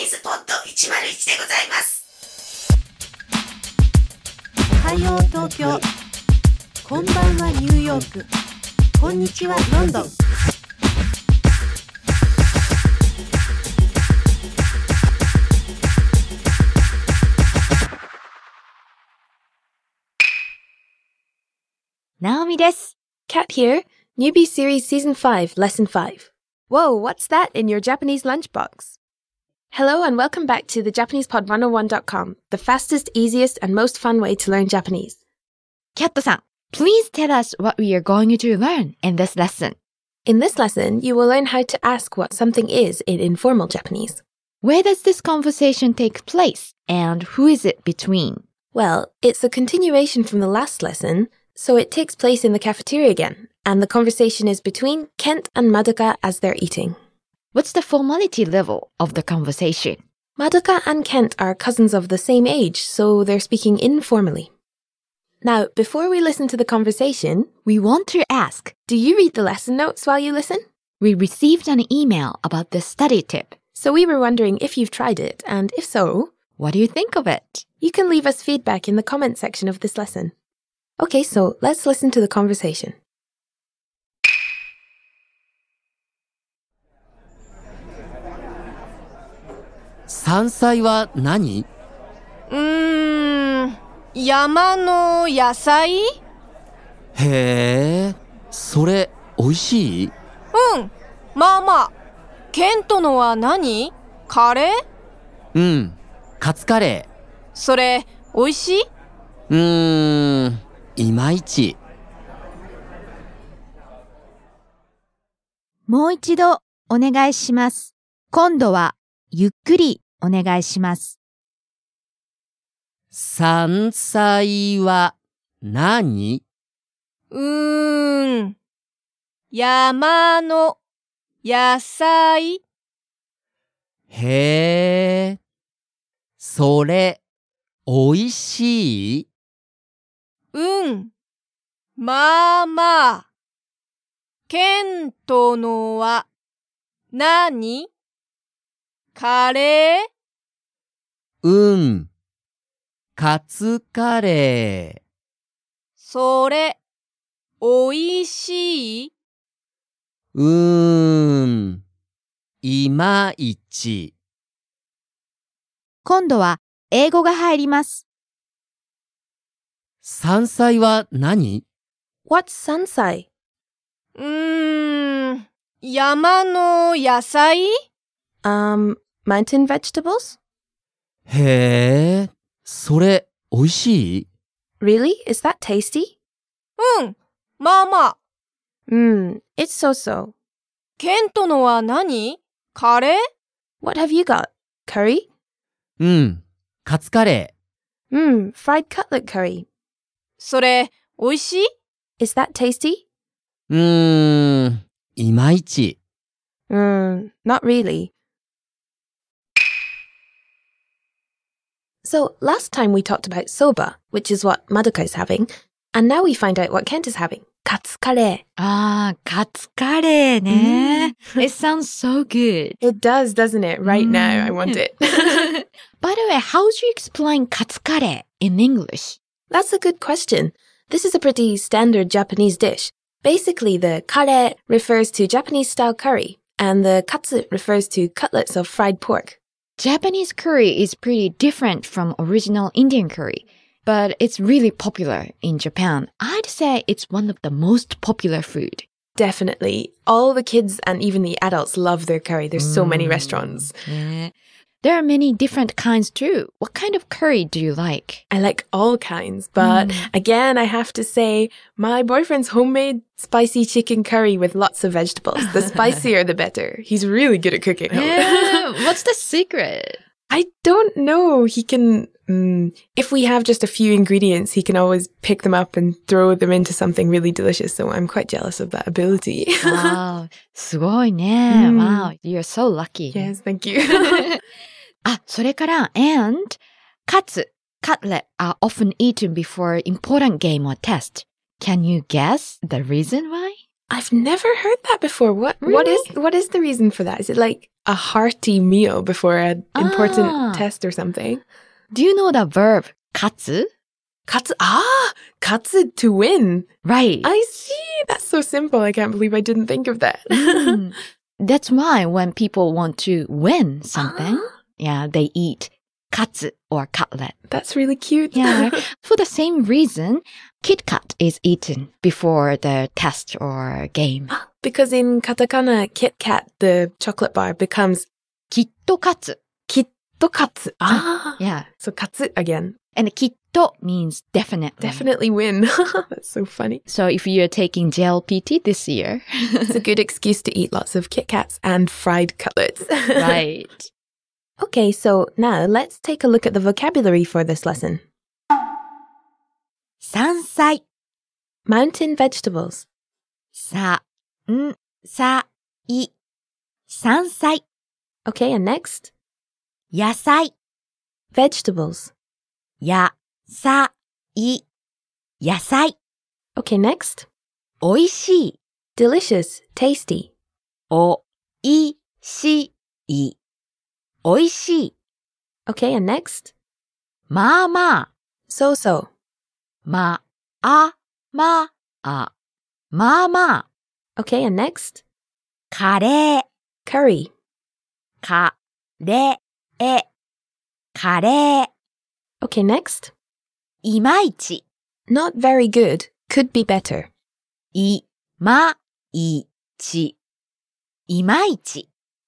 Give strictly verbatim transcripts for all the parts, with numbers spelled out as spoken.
ズポッドいちまるいちでございます。 おはよう東京、こんばんはニューヨーク、こんにちはロンドン。 Naomi です。 Kat here. Newbie Series Season five, Lesson five. Whoa, what's that in your Japanese lunchbox? Hello and welcome back to the Japanese Pod one oh one dot com, the fastest, easiest, and most fun way to learn Japanese. Kat さん、please tell us what we are going to learn in this lesson. In this lesson, you will learn how to ask what something is in informal Japanese. Where does this conversation take place, and who is it between? Well, it's a continuation from the last lesson, so it takes place in the cafeteria again, and the conversation is between Kent and Madoka as they're eating. What's the formality level of the conversation? Madoka and Kent are cousins of the same age, so they're speaking informally. Now, before we listen to the conversation, We want to ask, do you read the lesson notes while you listen? we received an email about the study tip. So we were wondering if you've tried it, and if so, What do you think of it? you can leave us feedback in the comment section of this lesson. Okay, so let's listen to the conversation. 山菜は何？ うーん、山の野菜？ へえ、それ美味しい？ うん、まあまあ。ケントのは何？カレー？ うん、カツカレそれ、美味しい？ ー。うーん、いまいち。 もう一度お願いします。今度はゆっくりお願いします。 山菜は何？ うーん、山の野菜？ へえ、それ美味しい？ うん、まあまあ。ケントのは何？カレー？ うん、カツカレー。 それ、おいしい？ うーん、いまいち。 今度は英語が入ります。 山菜は何？ What's sansai? うーん、山の野菜？ Um, mountain vegetables? へえ、それ美味しい？ Really? Is that tasty? うん、まあまあ。 Mmm, it's so-so. ケントのは何？カレー？ What have you got? Curry? うん、カツカレ Mmm, fried cutlet curry. それ、おいしい？ Is that tasty? ー。うーん、いまいち。 Mmm, not really. So, last time we talked about soba, which is what Madoka is having, and now we find out what Kent is having. Katsukare. ああ、カツカレーね。It sounds so good. It does, doesn't it? Right now, I want it. By the way, how do you explain カツカレー in English? That's a good question. This is a pretty standard Japanese dish. Basically, the kare refers to Japanese-style curry, and the katsu refers to cutlets of fried pork. Japanese curry is pretty different from original Indian curry, but it's really popular in Japan. I'd say it's one of the most popular food. Definitely. All the kids and even the adults love their curry. There's so many restaurants. ね There are many different kinds too. What kind of curry do you like? I like all kinds, but again, I have to say, my boyfriend's homemade spicy chicken curry with lots of vegetables. The spicier, the better. He's really good at cooking. Yeah, what's the secret? I don't know. He can, um, if we have just a few ingredients, he can always pick them up and throw them into something really delicious. So I'm quite jealous of that ability. Wow, すごいね。 うん Wow, you're so lucky. Yes, thank you. あ、それから、and, カツ cutlet are often eaten before important game or test. Can you guess the reason why? I've never heard that before. What what is Really? what is the reason for that? Is it like a hearty meal before an important Ah. test or something? Do you know the verb katsu? Katsu, ah, katsu to win. Right. I see. That's so simple. I can't believe I didn't think of that. Mm. That's why when people want to win something, Ah, yeah, they eat katsu or cutlet. that's really cute. Yeah. For the same reason, Kit Kat is eaten before the test or game. Because in katakana, Kit Kat, the chocolate bar, becomes Kittokatsu. kittokatsu. Ah, Yeah. so katsu again. And kitto means definitely. Definitely win. That's so funny. So if you're taking J L P T this year, It's a good excuse to eat lots of Kit Kats and fried cutlets. right. Okay, so now let's take a look at the vocabulary for this lesson. 山菜。 Mountain vegetables. さ、ん、さ、い。山菜。 Okay, and next? 野菜。 Vegetables. や、さ、い。野菜。 Okay, next? おいしい。 Delicious, tasty. お、い、し、い。おいしい。 Okay, and next? まあまあ。 So so. ま、あ、ま、あ。まあまあ。 Okay, and next? カレー。 Curry. か、れ、え。カレー。 Okay, next? いまいち。 Not very good, could be better. い、ま、い、ち。いまいち。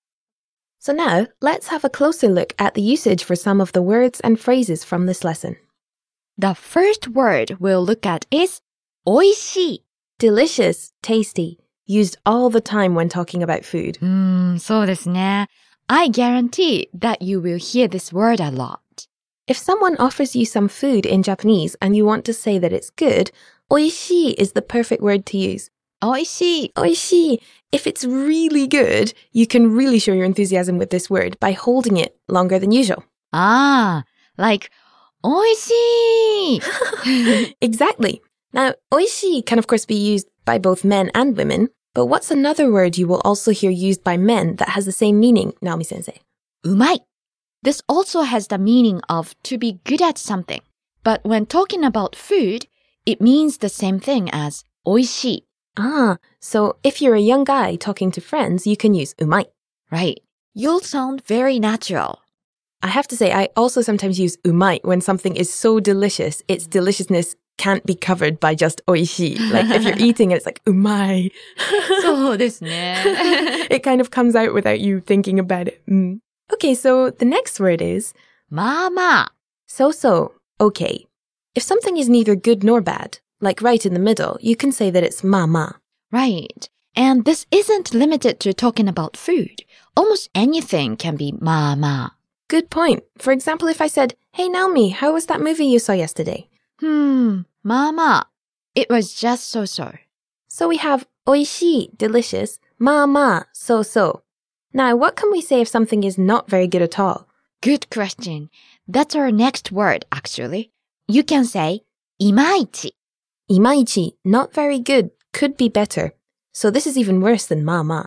So now, let's have a closer look at the usage for some of the words and phrases from this lesson. The first word we'll look at is おいしい。 Delicious, tasty, used all the time when talking about food. うーん、そうですね。I guarantee that you will hear this word a lot. If someone offers you some food in Japanese and you want to say that it's good, oishii is the perfect word to use. おいしい。 Oishii. If it's really good, you can really show your enthusiasm with this word by holding it longer than usual. ああ、like おいしい。 Exactly. Now, oishii can of course be used by both men and women, but what's another word you will also hear used by men that has the same meaning, Naomi sensei? うまい。This also has the meaning of to be good at something. But when talking about food, it means the same thing as おいしい。 Ah, so if you're a young guy talking to friends, you can use umai. Right. You'll sound very natural. I have to say, I also sometimes use umai when something is so delicious, its deliciousness can't be covered by just oishii. Like if you're eating it, it's like umai. そうですね。 It kind of comes out without you thinking about it. Mm. Okay, so the next word is まあまあ。 so-so, okay. If something is neither good nor bad, like right in the middle, you can say that it's ma-ma. Right. And this isn't limited to talking about food. Almost anything can be まあまあ。 Good point. For example, if I said, hey Naomi, how was that movie you saw yesterday? Hmm, まあまあ。It was just so-so. So we have oishii, delicious, ma-ma, so-so. Now, what can we say if something is not very good at all? Good question. That's our next word, actually. You can say いまいち。 Imaichi, not very good, could be better. So this is even worse than ma-ma.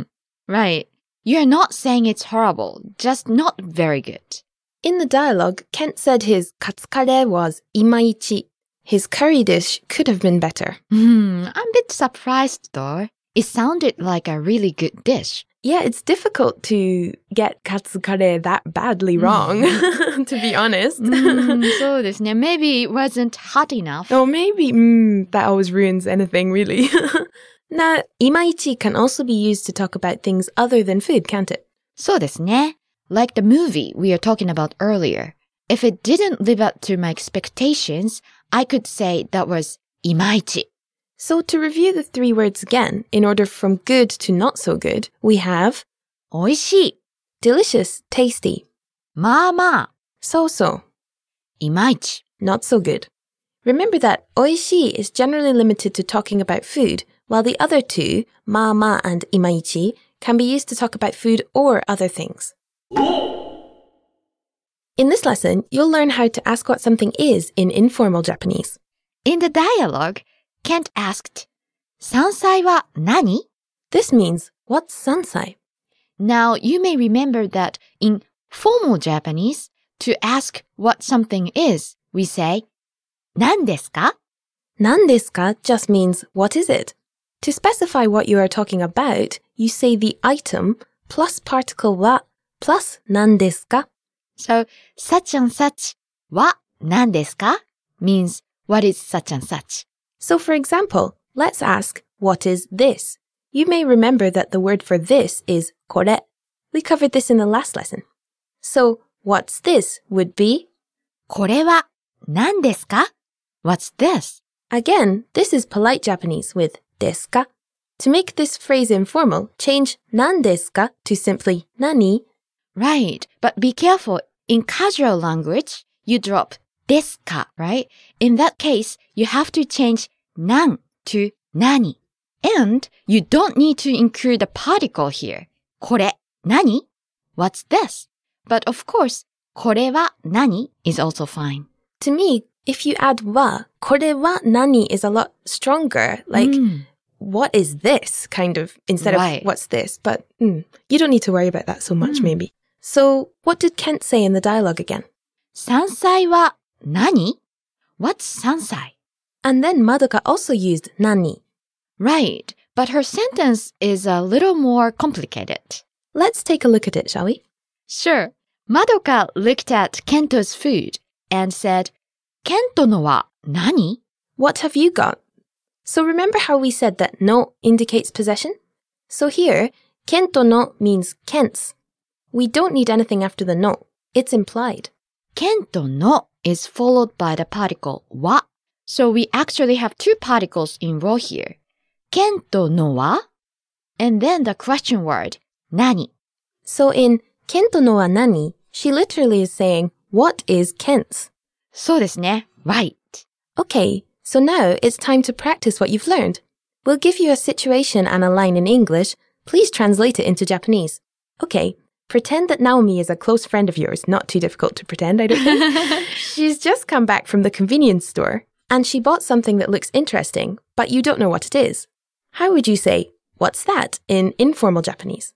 Right. You're not saying it's horrible, just not very good. In the dialogue, Kent said his katsukare was imaichi. His curry dish could have been better. Hmm, I'm a bit surprised though. It sounded like a really good dish. Yeah, it's difficult to get katsukare that badly wrong, to be honest. うんそうですね。Maybe it wasn't hot enough. Or maybe, mm, that always ruins anything, really. Now, imaichi can also be used to talk about things other than food, can't it? そうですね。Like the movie we were talking about earlier. If it didn't live up to my expectations, I could say that was いまいち. So to review the three words again, in order from good to not so good, we have おいしい。 delicious, tasty, まあまあ。 so-so, いまいち。 not so good. Remember that oishii is generally limited to talking about food, while the other two, ma-ma and imaichi, can be used to talk about food or other things. In this lesson, you'll learn how to ask what something is in informal Japanese. In the dialogue, Kent asked, 山菜は何? This means, what's sansai? Now, you may remember that in formal Japanese, to ask what something is, we say, 何ですか? 何ですか just means, what is it? To specify what you are talking about, you say the item plus particle は plus 何ですか? So, such and such は何ですか means, what is such and such? So for example, let's ask, what is this? You may remember that the word for this is これ. We covered this in the last lesson. So, what's this would be, これは何ですか? What's this? again, this is polite Japanese with ですか. To make this phrase informal, change 何ですか to simply 何. Right, but be careful. In casual language, you drop ですか, right? In that case, you have to change 何 to 何. And you don't need to include a particle here. これ何? What's this? But of course, これは何 is also fine. To me, if you add は, これは何 is a lot stronger. Like, Mm. what is this kind of, instead Right. of what's this. But mm, you don't need to worry about that so much, maybe. So, what did Kent say in the dialogue again? 山菜は何? What's 山菜? And then Madoka also used 何. Right, but her sentence is a little more complicated. Let's take a look at it, shall we? Sure. Madoka looked at Kento's food and said, ケントのは何? What have you got? So remember how we said that no indicates possession? So here, Kento no means Kent's. We don't need anything after the no. It's implied. ケントの is followed by the particle は. So we actually have two particles in row here. ケントのは and then the question word 何? So in Kento no wa nani, she literally is saying, what is Kent's? そうですね. Right. Okay, so now it's time to practice what you've learned. We'll give you a situation and a line in English. Please translate it into Japanese. Okay, pretend that Naomi is a close friend of yours. Not too difficult to pretend, I don't think. She's just come back from the convenience store and she bought something that looks interesting, but you don't know what it is. How would you say, what's that, in informal Japanese?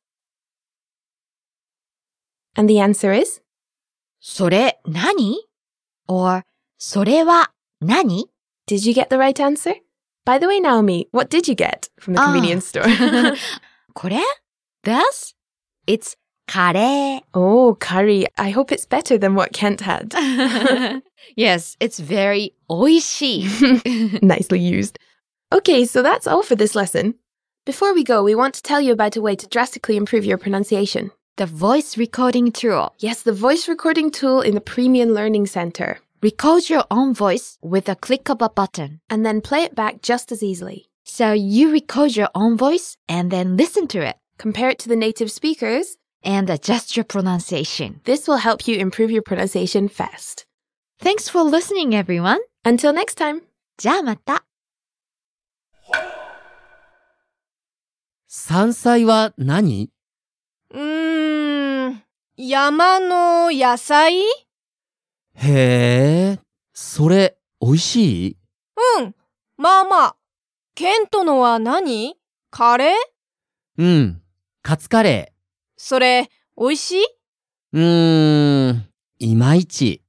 And the answer is? それ何? Or それは何? Did you get the right answer? By the way, Naomi, what did you get from the Ah. convenience store? これ? This? It's カレー. Oh, curry. I hope it's better than what Kent had. Yes, it's very おいしい. Nicely used. Okay, so that's all for this lesson. Before we go, we want to tell you about a way to drastically improve your pronunciation. The voice recording tool. Yes, the voice recording tool in the Premium Learning Center. Record your own voice with a click of a button. And then play it back just as easily. So you record your own voice and then listen to it Compare it to the native speakers. and adjust your pronunciation. This will help you improve your pronunciation fast. Thanks for listening, everyone. Until next time. じゃあまた。 山菜は何? うーん、山の野菜？ へえ、それ、美味しい? うん、まあまあ。ケントのは何？カレー？ うん、カツカレそれ、美味しい？ ー。うーん、いまいち。